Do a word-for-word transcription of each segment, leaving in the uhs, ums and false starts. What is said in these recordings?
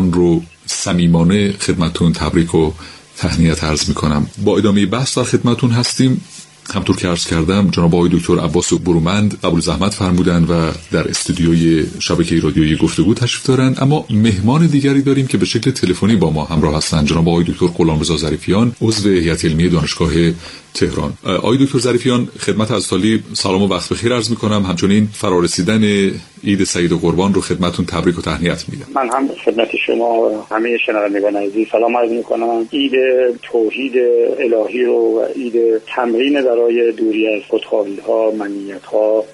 اون رو صمیمانه خدمتتون تبریک و تهنیت عرض میکنم. با ادامه بحث در خدمتتون هستیم. همطور که عرض کردم جناب آقای دکتر عباس برومند قبول زحمت فرمودن و در استودیوی شبکه رادیویی گفتگو تشریف دارن، اما مهمان دیگری داریم که به شکل تلفنی با ما همراه هستند. جناب آقای دکتر غلامرضا ظریفیان، عضو هیئت علمی دانشگاه تهران. آقای دکتر ظریفیان، خدمت از تالی سلام و وقت بخیر عرض میکنم. همچنین فرارسیدن عید سعید قربان رو خدمتتون تبریک و تهنیت میگم. من هم خدمت شما همه شنوندگان عزیز سلام عرض میکنم. عید توحید الهی رو و عید تمرین برای دوری از خودخواهی‌ها، منیت‌ها،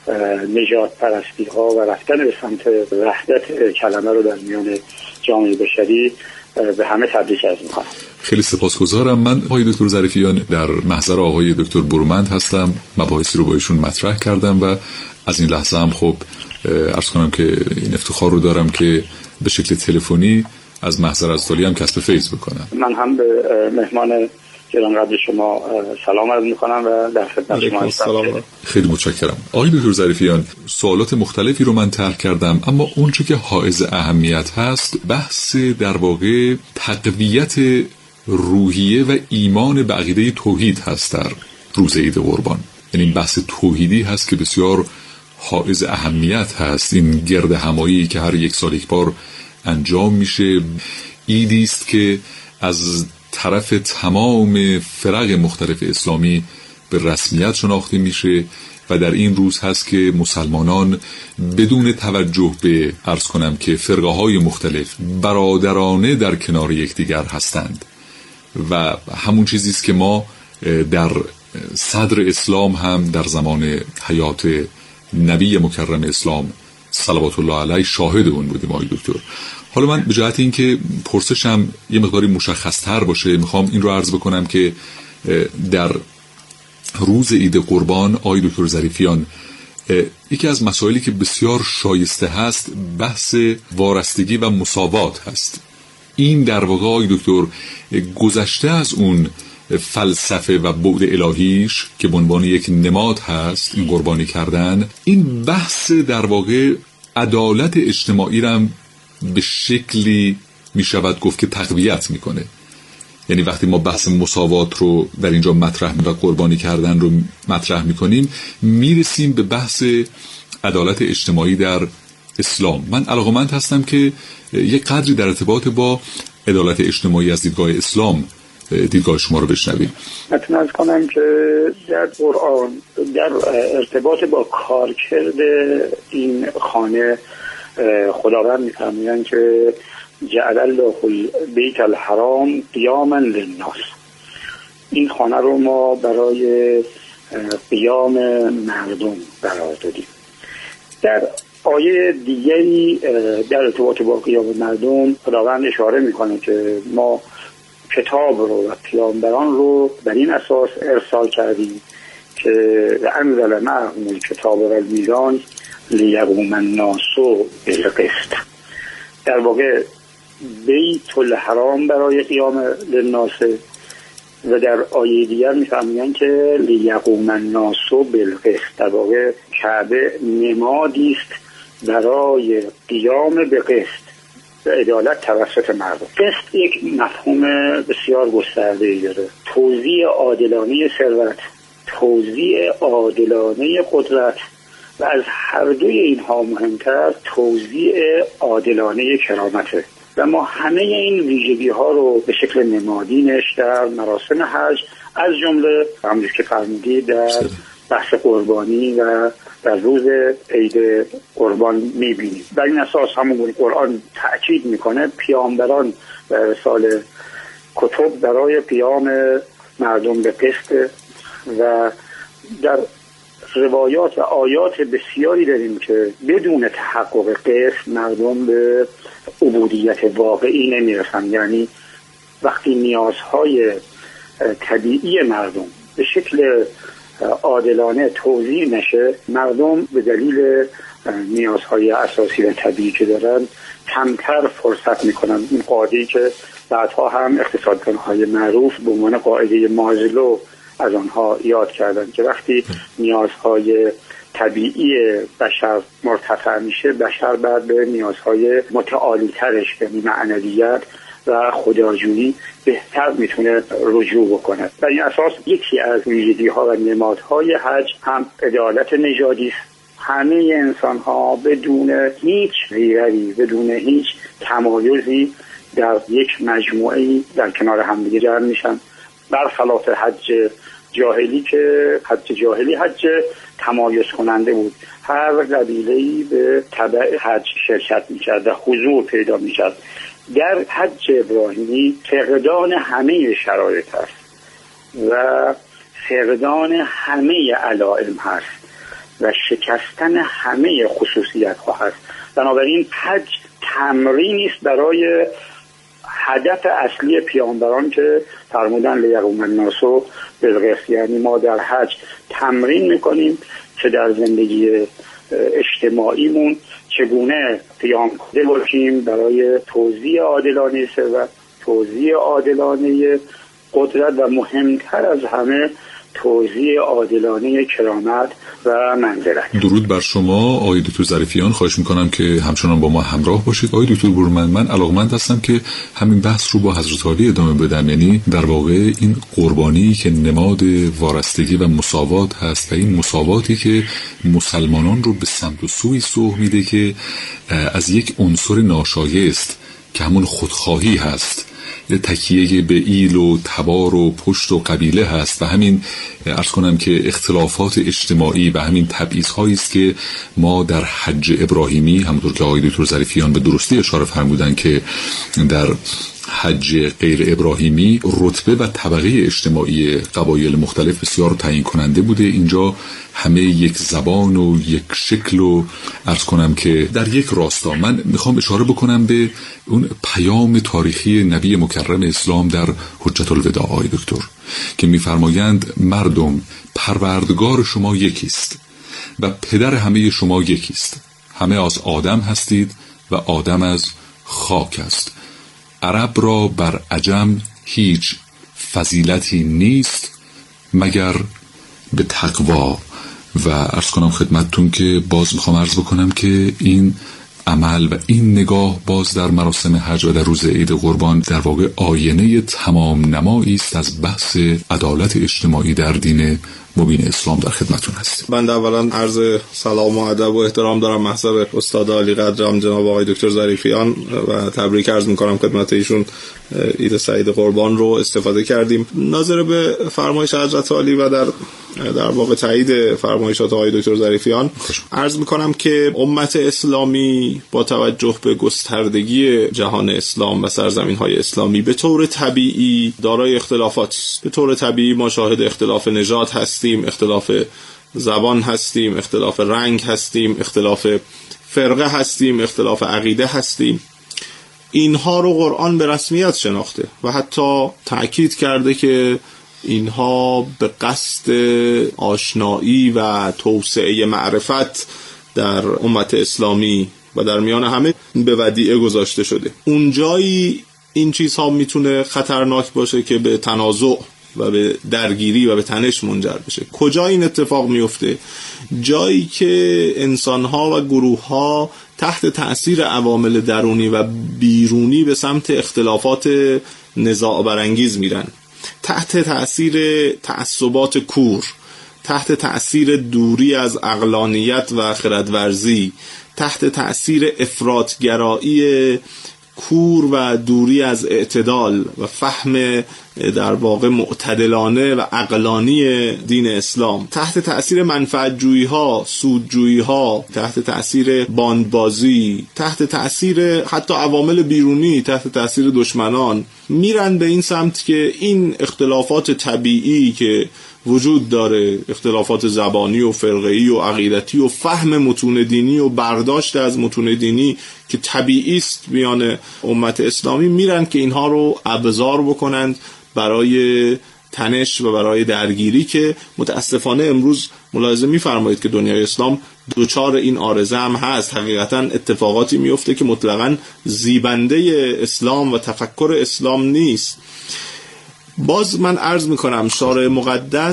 نجات پرستی‌ها و رفتن به سمت وحدت کلمه رو در میان جامعه بشری به همه تبریک عرض میکنم. خیلی سپاسگزارم. من آقای دکتر ظریفیان در محضر آقای دکتر برومند هستم. مباحثی رو با ایشون مطرح کردم و از این لحظه هم خب عرض کنم که این افتخار رو دارم که به شکل تلفنی از محضر از تالی هم کسب فیض بکنم. من هم به مهمان گران قدر شما سلام عرض میکنم و در خدمت شما هستم. خیلی متشکرم. آقای دکتر ظریفیان، سوالات مختلفی رو من طرح کردم، اما اون چه که حائز اهمیت هست بحث در واقع تقویت روحیه و ایمان به عقیده توحید هست در روز عید قربان. یعنی این بحث توحیدی هست که بسیار حائز اهمیت هست. این گرد همایی که هر یک سال یک بار انجام میشه، عیدی است که از طرف تمام فرق مختلف اسلامی به رسمیت شناخته میشه و در این روز هست که مسلمانان بدون توجه به عرض کنم که فرقه های مختلف برادرانه در کنار یکدیگر هستند و همون چیزی است که ما در صدر اسلام هم در زمان حیات نبی مکرم اسلام صلوات الله علیه شاهد اون بودیم. آقای دکتر، حالا من به جهت اینکه پرسشم یه مقداری مشخص‌تر باشه میخوام این رو عرض بکنم که در روز عید قربان آقای دکتر ظریفیان، یکی از مسائلی که بسیار شایسته هست بحث وارستگی و مساوات هست. این در واقع آقای دکتر گذشته از اون فلسفه و بعد الهیش که به عنوان یک نماد هست این قربانی کردن، این بحث در واقع عدالت اجتماعی را به شکلی می شود گفت که تقویت میکنه. یعنی وقتی ما بحث مساوات رو در اینجا مطرح و قربانی کردن رو مطرح میکنیم میرسیم به بحث عدالت اجتماعی در اسلام. من علاقه‌مند هستم که یک قدری در ارتباط با عدالت اجتماعی از دیدگاه اسلام دیدگاه شما رو بشنویم. متن از کنم که در قرآن در ارتباط با کارکرد این خانه خداوند می‌فرمایند که جعل الله البیت الحرام قیاما للناس. این خانه رو ما برای قیام مردم قرار دادیم. در آیه دیگری در ارتباط با قیام مردم خداوند اشاره میکنه که ما کتاب رو و پیامبران رو بر این اساس ارسال کردیم که انزل معهم الکتاب و المیزان لیقوم الناس بالقسط. در واقع بیت الحرام برای قیام للناس و در آیه دیگر میفهمیم که لیقوم الناس بالقسط. در واقع کعبه نمادی است برای قیام به قسط و عدالت توسط مردم. قسط یک مفهوم بسیار گسترده‌ای داره. توزیع عادلانه ثروت، توزیع عادلانه قدرت و از هر دوی اینها مهمتر توزیع عادلانه کرامته. و ما همه این ویژگی ها رو به شکل نمادینش در مراسم حج از جمله همونجور که فرمودید در بحث قربانی و در روز عید قربان میبینیم. بر این اساس همون قرآن تأکید میکنه پیامبران و ارسال کتب برای قیام مردم به قسط و در روایات و آیات بسیاری داریم که بدون تحقق قسط مردم به عبودیت واقعی نمیرسن. یعنی وقتی نیازهای طبیعی مردم به شکل عادلانه توزیع نشه، مردم به دلیل نیازهای اساسی و طبیعی که دارن کمتر فرصت میکنن. این قاعده‌ای که بعدها هم اقتصاددانهای معروف به عنوان قاعده مازلو از آنها یاد کردن که وقتی نیازهای طبیعی بشر مرتفع میشه، بشر بعد به نیازهای متعالی ترش یعنی معنویت و خداجویی بهتر میتونه رجوع بکنه. بر این اساس یکی از ویژگی‌ها و نمادهای حج هم عدالت نژادی است. همه انسان ها بدون هیچ غیرتی، بدون هیچ تمایزی در یک مجموعه‌ای در کنار همدیگه جمع میشن، برخلاف حج جاهلی که حج جاهلی حج تمایز کننده بود. هر قبیله‌ای به تبع حج شرکت می‌کرد و حضور پیدا می‌کرد. در حج ابراهیمی فقدان همه شرایط است و فقدان همه علائم هست و شکستن همه خصوصیت ها هست. بنابراین حج تمرینی است برای هدف اصلی پیامبران که فرمودن لیقوم الناس بالقسط، یعنی ما در حج تمرین میکنیم که در زندگی اجتماعیمون چگونه قیام کننده باشیم برای توزیع عادلانه ثروت، توزیع عادلانه قدرت و مهمتر از همه توزیع عادلانه کرامت و منزلت. درود بر شما آقای دکتر ظریفیان. خواهش میکنم که همچنان با ما همراه باشید. آقای دکتر برومند، من علاقمند هستم که همین بحث رو با حضرت عالی ادامه بدم، یعنی در واقع این قربانی که نماد وارستگی و مساوات هست و این مساواتی که مسلمانان رو به سمت و سوی سوق میده که از یک عنصر ناشایست که همون خودخواهی هست، تکیه به ایل و تبار و پشت و قبیله هست و همین عرض کنم که اختلافات اجتماعی و همین تبعیض‌هایی است که ما در حج ابراهیمی، همونطور که آقای دکتر ظریفیان به درستی اشاره فرمودن که در حج غیر ابراهیمی رتبه و طبقه اجتماعی قبایل مختلف بسیار تعیین کننده بوده. اینجا همه یک زبان و یک شکل و عرض کنم که در یک راستا. من میخوام اشاره بکنم به اون پیام تاریخی نبی مکرم اسلام در حجت الوداع آقای دکتر که میفرمایند مردم پروردگار شما یکیست و پدر همه شما یکیست، همه از آدم هستید و آدم از خاک است. عرب را بر عجم هیچ فضیلتی نیست مگر به تقوا. و عرض کنم خدمتتون که باز میخوام عرض بکنم که این عمل و این نگاه باز در مراسم حج و در روز عید قربان در واقع آینه تمام نمایی است از بحث عدالت اجتماعی در دین مبین اسلام. در خدمتتون هستیم. بنده اولا عرض سلام و ادب و احترام دارم محضر استاد عالی قدرم جناب آقای دکتر ظریفیان و تبریک عرض میکنم خدمت ایشون. عید سعید قربان رو استفاده کردیم ناظر به فرمایش حضرت عالی و در در واقع تایید فرمایشات آقای دکتر ظریفیان عرض میکنم که امت اسلامی با توجه به گستردگی جهان اسلام و سرزمین‌های اسلامی به طور طبیعی دارای اختلافات است. به طور طبیعی ما شاهد اختلاف نژاد هستیم، اختلاف زبان هستیم، اختلاف رنگ هستیم، اختلاف فرقه هستیم، اختلاف عقیده هستیم. اینها رو قرآن به رسمیت شناخته و حتی تأکید کرده که اینها به قصد آشنایی و توسعه معرفت در امت اسلامی و در میان همه به ودیعه گذاشته شده. اونجایی این چیزها میتونه خطرناک باشه که به تنازع و به درگیری و به تنش منجر بشه. کجا این اتفاق میفته؟ جایی که انسانها و گروهها تحت تأثیر عوامل درونی و بیرونی به سمت اختلافات نزاع برانگیز میرن، تحت تأثیر تعصبات کور، تحت تأثیر دوری از عقلانیت و خردورزی، تحت تأثیر افراطگرایی کور و دوری از اعتدال و فهم در واقع معتدلانه و عقلانی دین اسلام، تحت تأثیر منفعت‌جویی ها، سودجویی ها، تحت تأثیر باندبازی، تحت تأثیر حتی عوامل بیرونی، تحت تأثیر دشمنان، میرن به این سمت که این اختلافات طبیعی که وجود داره، اختلافات زبانی و فرقه‌ای و عقیدتی و فهم متون دینی و برداشت از متون دینی که طبیعی است میان امت اسلامی، میرن که اینها رو ابزار بکنند برای تنش و برای درگیری که متاسفانه امروز ملاحظه می‌فرمایید که دنیای اسلام دوچار این عارضه هم هست. حقیقتا اتفاقاتی میفته که مطلقاً زیبنده اسلام و تفکر اسلام نیست. باز من عرض میکنم شارع مقدس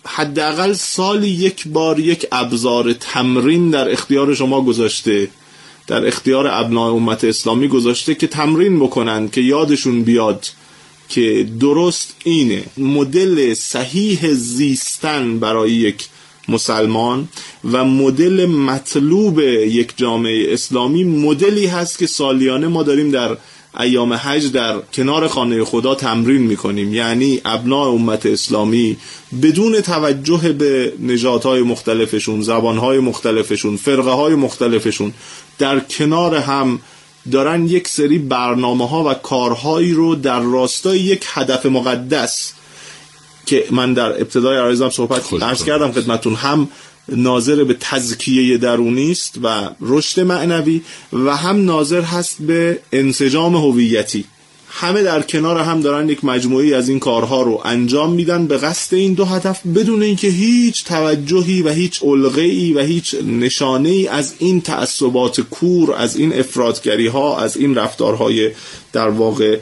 حداقل سالی یک بار یک ابزار تمرین در اختیار شما گذاشته، در اختیار ابناء امت اسلامی گذاشته که تمرین بکنن، که یادشون بیاد که درست اینه مدل صحیح زیستن برای یک مسلمان و مدل مطلوب یک جامعه اسلامی مدلی هست که سالیانه ما داریم در ایام حج در کنار خانه خدا تمرین میکنیم. یعنی ابناء امت اسلامی بدون توجه به نژادهای مختلفشون، زبانهای مختلفشون، فرقه‌های مختلفشون، در کنار هم دارن یک سری برنامه‌ها و کارهایی رو در راستای یک هدف مقدس که من در ابتدای عرضم صحبت عرض کردم خدمتون، هم ناظر به تزکیه درونی است و رشد معنوی و هم ناظر هست به انسجام هویتی. همه در کنار هم دارن یک مجموعی از این کارها رو انجام میدن به قصد این دو هدف، بدون اینکه هیچ توجهی و هیچ علقه‌ای و هیچ نشانه‌ای از این تعصبات کور، از این افراطگری ها، از این رفتارهای در واقع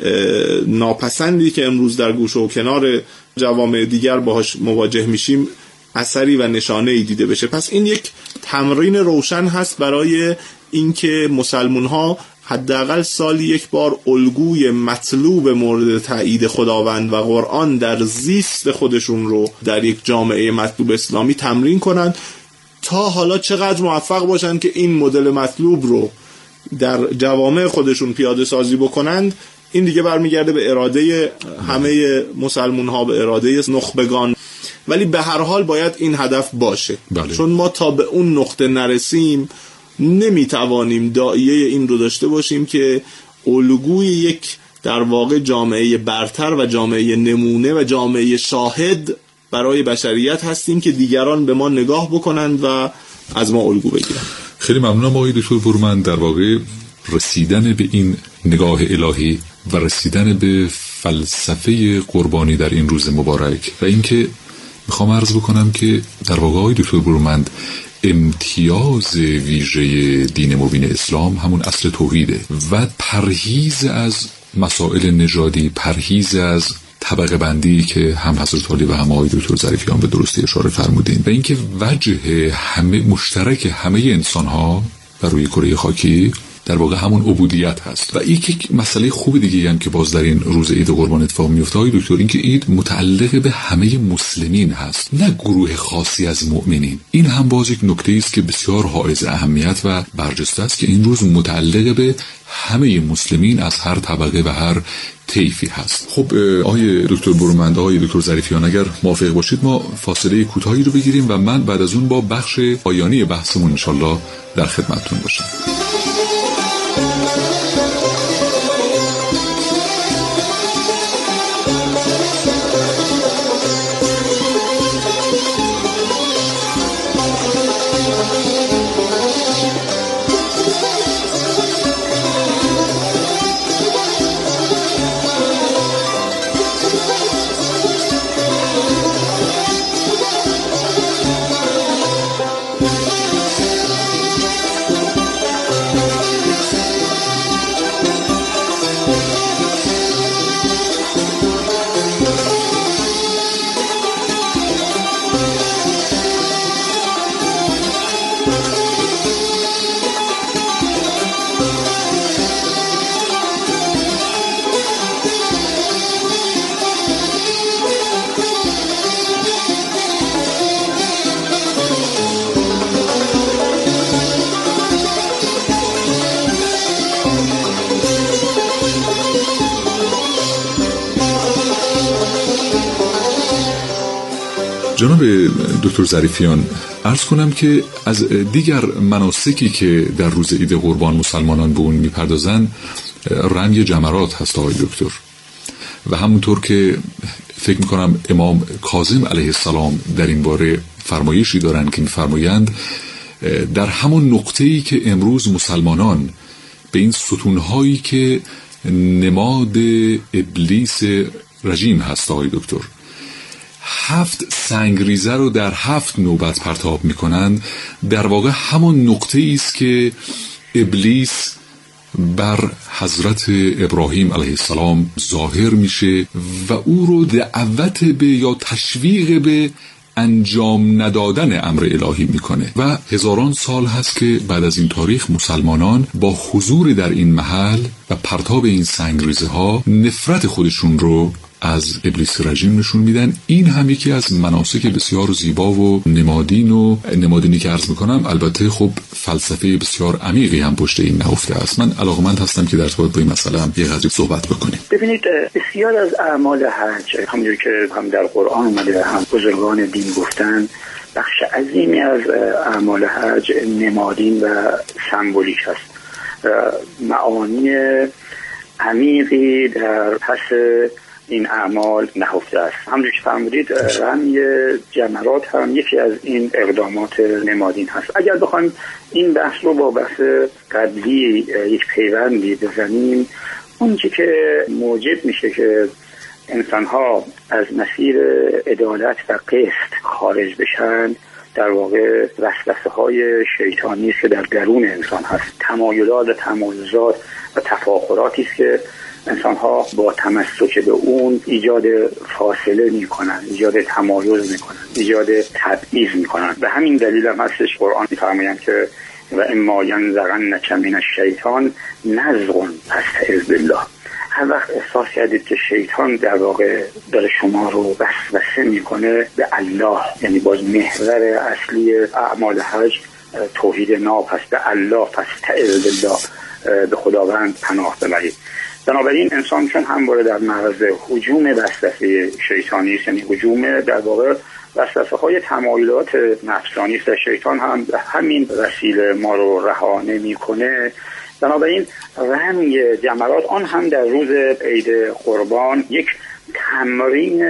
ناپسندی که امروز در گوشه و کنار جوامع دیگر باهاش مواجه میشیم اثری و نشانه‌ای دیده بشه. پس این یک تمرین روشن هست برای اینکه مسلمان ها حداقل سالی یک بار الگوی مطلوب مورد تایید خداوند و قرآن در زیست خودشون رو در یک جامعه مطلوب اسلامی تمرین کنند، تا حالا چقدر موفق باشن که این مدل مطلوب رو در جوامع خودشون پیاده سازی بکنند، این دیگه برمیگرده به اراده همه مسلمان ها، به اراده نخبگان. ولی به هر حال باید این هدف باشه. بله. چون ما تا به اون نقطه نرسیم نمیتوانیم داعیه این رو داشته باشیم که الگوی یک در واقع جامعه برتر و جامعه نمونه و جامعه شاهد برای بشریت هستیم که دیگران به ما نگاه بکنند و از ما الگو بگیرن. خیلی ممنونم آقای دکتر برومند. در واقع رسیدن به این نگاه الهی و رسیدن به فلسفه قربانی در این روز مبارک و اینکه میخوام عرض بکنم که در واقع آقای دکتر برومند امتیاز ویژه دین مبین اسلام همون اصل توحیده و پرهیز از مسائل نژادی، پرهیز از طبقه بندی که هم حضرت علی و هم آقای دکتر ظریفیان به درستی اشاره فرمودین و اینکه وجه همه مشترک همه انسان ها بر روی کره خاکی در واقع همون عبودیت هست. و یک مسئله خوب دیگه هم که باز در این روز عید قربان اتفاق میفته آقای دکتر، این که عید متعلق به همه مسلمین هست، نه گروه خاصی از مؤمنین. این هم باز یک نکته است که بسیار حائز اهمیت و برجسته است که این روز متعلق به همه مسلمین از هر طبقه و هر طیفی هست. خب آقای دکتر برومند، آقای دکتر ظریفیان، اگر موافق باشید ما فاصله کوتاهی رو بگیریم و من بعد از اون با بخش پایانی بحثمون انشالله در خدمتتون باشم. جناب دکتر ظریفیان، عرض کنم که از دیگر مناسکی که در روز عید قربان مسلمانان به اون میپردازن رمی جمرات هست آقای دکتر، و همونطور که فکر میکنم امام کاظم علیه السلام در این باره فرمایشی دارن که میفرمایند در همون نقطه‌ای که امروز مسلمانان به این ستونهایی که نماد ابلیس رژیم هست آقای دکتر، هفت سنگریزه رو در هفت نوبت پرتاب میکنن، در واقع همون نقطه است که ابلیس بر حضرت ابراهیم علیه السلام ظاهر میشه و او رو دعوت به یا تشویق به انجام ندادن امر الهی میکنه و هزاران سال هست که بعد از این تاریخ مسلمانان با حضور در این محل و پرتاب این سنگریزه ها نفرت خودشون رو از ابلیس رجیم نشون میدن. این هم یکی از مناسک بسیار زیبا و نمادین و نمادینی که عرض میکنم، البته خب فلسفه بسیار عمیقی هم پشت این نهفته است. من علاقمند هستم که در ارتباط با این مسئله هم یه قدری صحبت بکنیم. ببینید بسیار از اعمال حج همونجوری که هم در قرآن اومده هم بزرگان دین گفتن، بخش عظیمی از اعمال حج نمادین و سمبولیک هست. معانی عمیقی در پس این اعمال نهفته است. همونجور که فرمودید رمی جمرات هم یکی از این اقدامات نمادین هست. اگر بخوایم این بحث رو با بحث قبلی یک پیوندی بزنیم، اون چی که موجب میشه که انسان‌ها از مسیر عدالت و قسط خارج بشن، در واقع وسوسه‌های شیطانی است که در درون انسان هست، تمایلات و تمایزات و تفاخراتی است که انسان‌ها با تمسک به اون ایجاد فاصله می‌کنن، ایجاد تمایز می‌کنن، ایجاد تبعیض می‌کنن. به همین دلیل هم هستش قرآن می‌فرماید که و اما ینزغنک من الشیطان نزغ فاستعذ بالله. هر وقت احساس کردید که شیطان در واقع داره شما رو وسوسه می‌کنه به الله، یعنی باز محور اصلی اعمال حج توحید ناب هست، به الله فاستعذ بالله، به خداوند پناه ببرید. بنابراین انسان چون همواره در معرض هجوم وسوسه شیطانی است، یعنی هجوم در واقع وسوسه های تمایلات نفسانی است، شیطان هم به همین وسیله ما رو رها نمی‌کنه. بنابراین رمی جمرات، آن هم در روز عید قربان، یک تمرین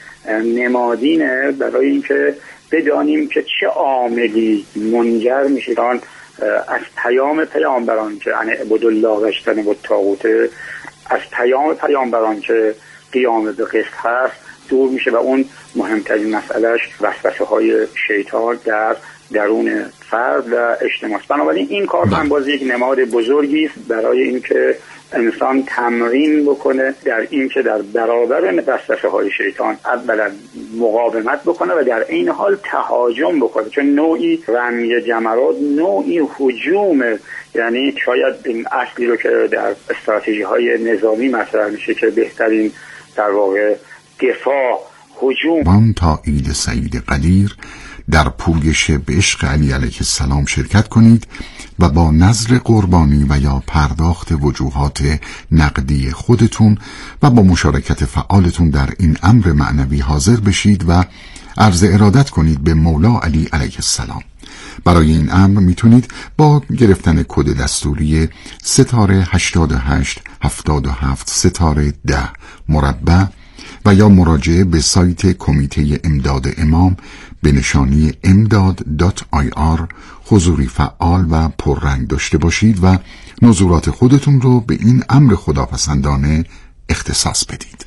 نمادینه برای اینکه بدانیم که چه عاملی منجر میشه از پیام پیامبران که ان اعبدوا الله و اجتنبوا الطاغوت، از پیام پیامبران که قیام به قسط هست دور میشه و اون مهمترین مسئلهش وسوسه های شیطان در درون فرد و اجتماع. بنابراین این کار هم باز یک نماد بزرگی است برای اینکه انسان تمرین بکنه در این که در برابر وسوسه های شیطان اولا مقاومت بکنه و در این حال تهاجم بکنه، چون نوعی رمی جمرات نوعی هجومه. یعنی شاید این اصلی رو که در استراتژی های نظامی مطرح میشه که بهترین در واقع دفاع هجوم. من تا عید سعید قدیر در پویش به عشق علی علیه السلام شرکت کنید و با نذر قربانی و یا پرداخت وجوهات نقدی خودتون و با مشارکت فعالتون در این امر معنوی حاضر بشید و عرض ارادت کنید به مولا علی علیه السلام. برای این امر میتونید با گرفتن کد دستوری ستاره هشتاد و هشت هفتاد و هفت ستاره ده مربع و یا مراجعه به سایت کمیته امداد امام به نشانی امداد دات آی آر حضوری فعال و پررنگ داشته باشید و نظورات خودتون رو به این امر خداپسندانه اختصاص بدید.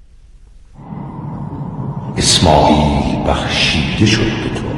اسماعیل بخشیده شد به تو،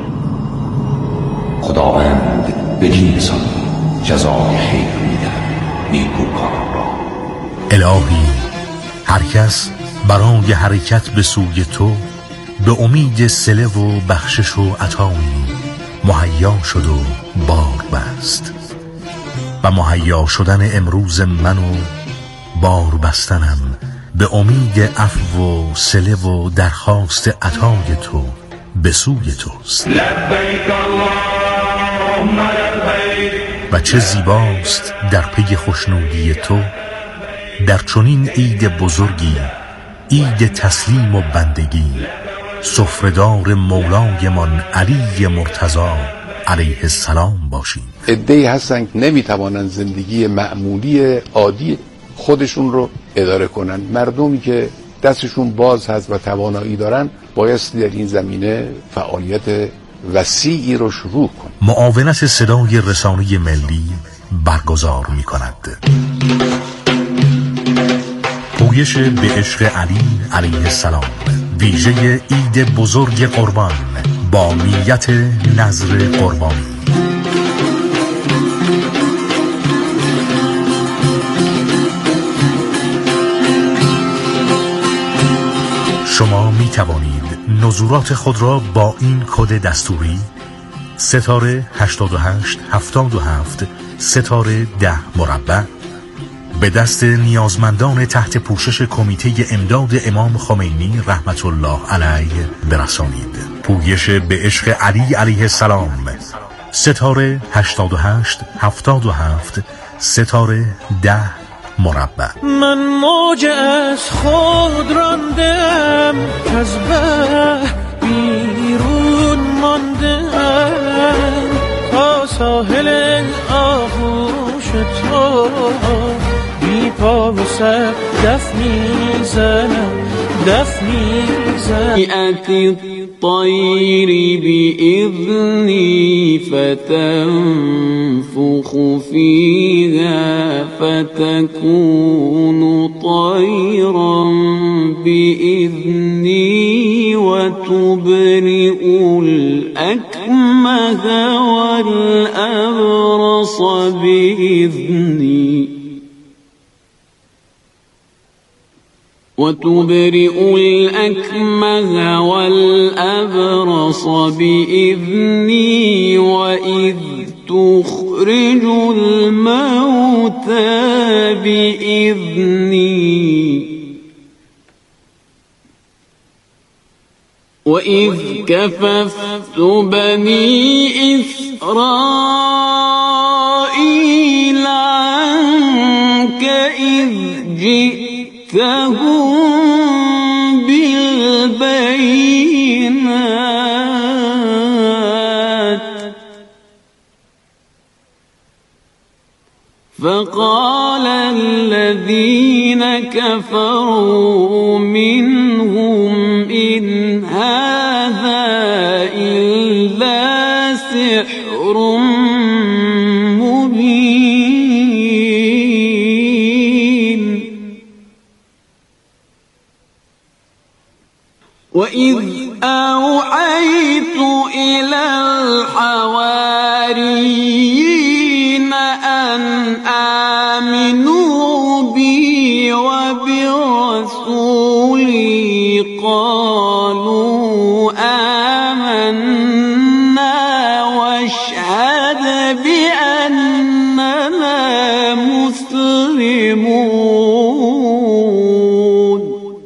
خداوند بدین سان جزای خیر می‌دهد نیکوکاران را. الهی هر کس برای حرکت به سوی تو به امید صله و بخشش و عطایی مهیا شد و بار بست و مهیا شدن امروز من و بار بستنم به امید عفو و صله و درخواست عطای تو به سوی توست. لبیک اللهم لبیک. و چه زیباست در پی خوشنودی تو در چنین عید بزرگی، عید تسلیم و بندگی، سفره‌دار مولایمان علی مرتضی علیه السلام باشیم. عده‌ای هستن که نمیتوانن زندگی معمولی عادی خودشون رو اداره کنن. مردمی که دستشون باز هست و توانایی دارن بایستی در این زمینه فعالیت وسیعی رو شروع کن. معاونت صدای رسانه ملی برگزار می کند. پویش به عشق علی علیه السلام، ویژه عید بزرگ قربان با نیت نذر قربانی. شما می توانید نظورات خود را با این کد دستوری ستاره هشتاد و هشت هفتاد و هفت ستاره ده مربع به دست نیازمندان تحت پوشش کمیته امداد امام خمینی رحمت الله علیه برسانید. پویش به عشق علی علیه السلام، ستاره هشتاد و هشت هفتاد و هفت ستاره ده مربع. من موج از خود راندم، از بحر بیرون ماندم، تا ساحل آغوش تو بی پا و سر دف میزنم، دف میزنم. الطير بإذني فتنفخ فيها فتكون طيرا بإذني وتبرئ الأكمه والأبرص بإذني وتبرئ الأكمه والأبرص بإذني وإذ تخرج الموتى بإذني وإذ كففت بني إسرائيل عنك إذ جئتهم بالبينات فقال الذين كفروا منهم إن هذا إلا سحر مبين. وإذ أوحيت إلى الحواريين أن آمنوا بي وبرسولي قالوا آمنا واشهد بأننا مسلمون.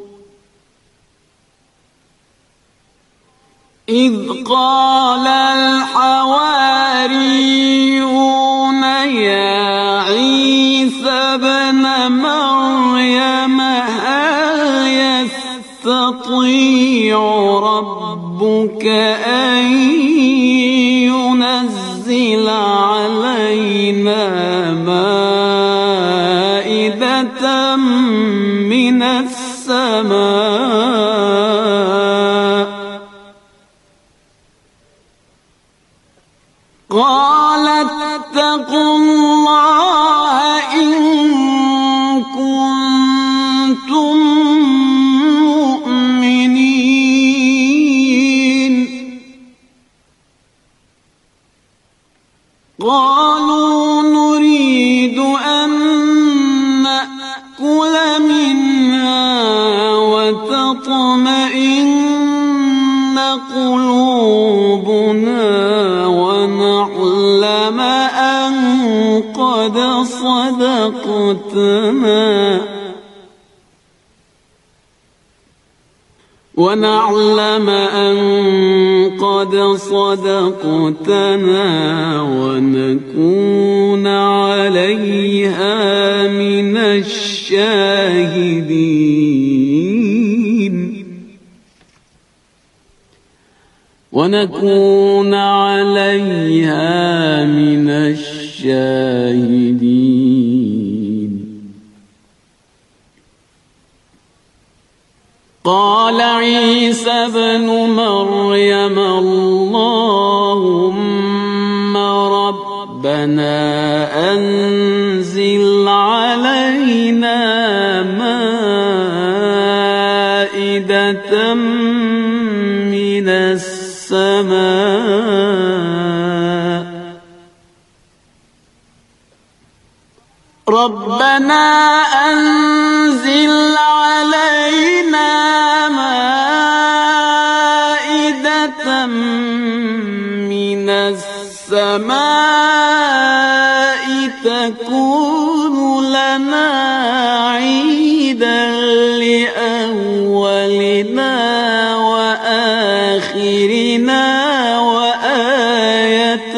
إذ قال الحواريون يا عيسى ابن مريم هل يستطيع ربك أن ينزل علينا مائدة من السماء؟ قال اتقوا الله إن كنتم مؤمنين. قالوا نريد أن نأكل منها وتطمئن قلوبنا ونعلم أن قد صدقتنا ونعلم أن قد صدقتنا ونكون عليها من الشاهدين ونكون عليها من الشاهدين. قال عيسى ابن مريم اللهم ربنا أنزل علينا مائدة من السماء ربنا أنزل علينا مائدة السماء تكون لنا عيدا لأولنا وآخرنا وآية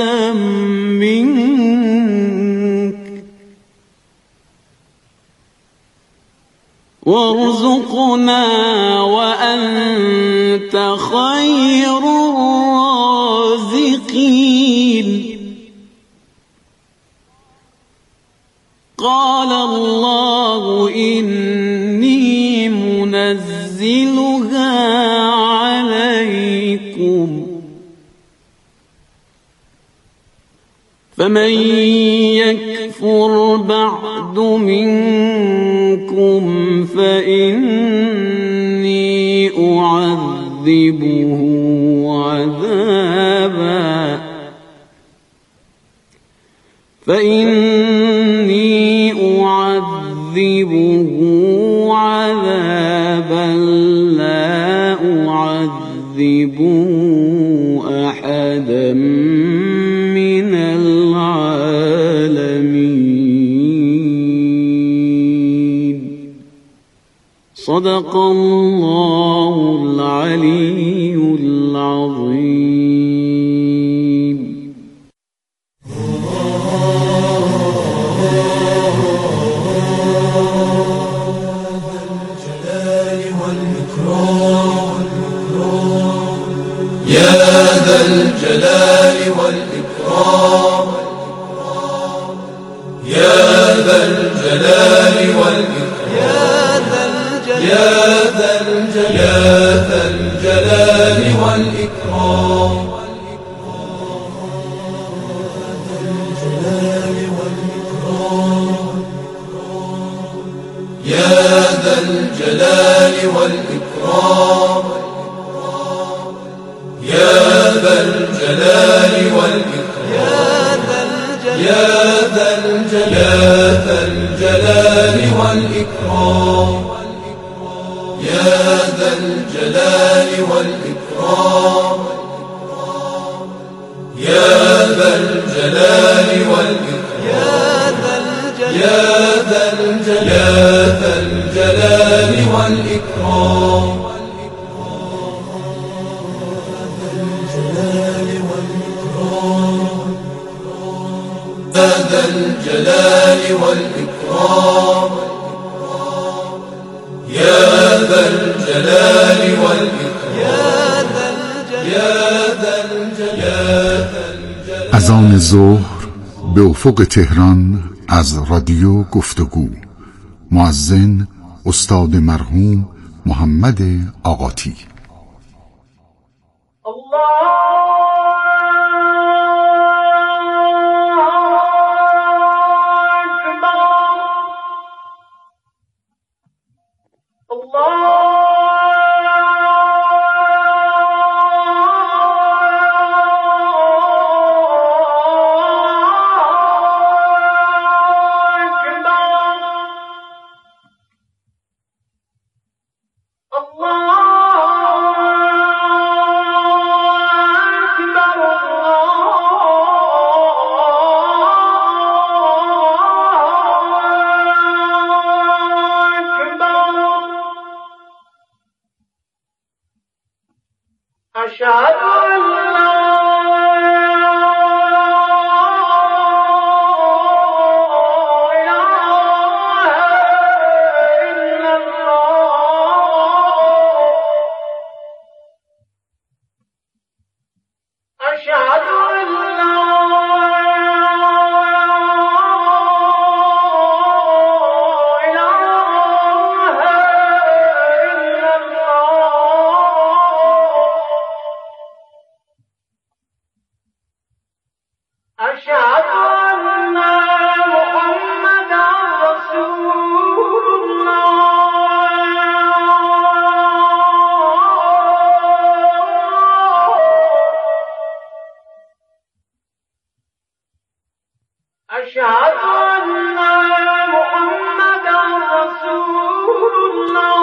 منك وارزقنا وأنت خير الرازقين. قال الله إني منزلها عليكم فمن يكفر بعد منكم فإني أعذبه عذابا فإني أعذبه عذابا لا أعذبه أحدا من العالمين. صدق الله العلي العظيم. يا ذا الجلال والإكرام يا ذا الجلال والإكرام يا ذا الجلال والإكرام يا ذا الجلال والإكرام يا ذا الجلال والإكرام يا ذا الجلال والإكرام يا ذا الجلال والإكرام يا ذا الجلال والإكرام يا ذا الجلال والإكرام ذا الجلال والإكرام يا ذا الجلال والإكرام يا ذا الجلال. اذان ظهر به افق تهران از رادیو گفتگو. مؤذن استاد مرحوم محمد آقاتی. أشهد أن لا أشهد أن محمدا رسول الله أشهد أن محمدا رسول الله